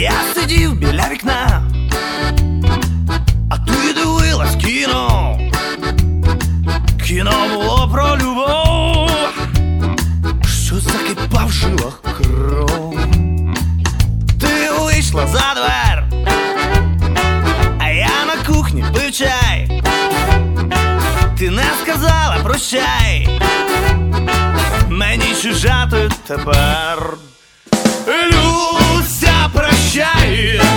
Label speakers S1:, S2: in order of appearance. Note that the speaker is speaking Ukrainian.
S1: Я сидів біля вікна, а ти дивилась кіно. Кіно було про любов, що закипав в жилах кров. Ти вийшла за двер, а я на кухні пив чай. Ти не сказала прощай, мені чужа ти тепер. Люся, прощай,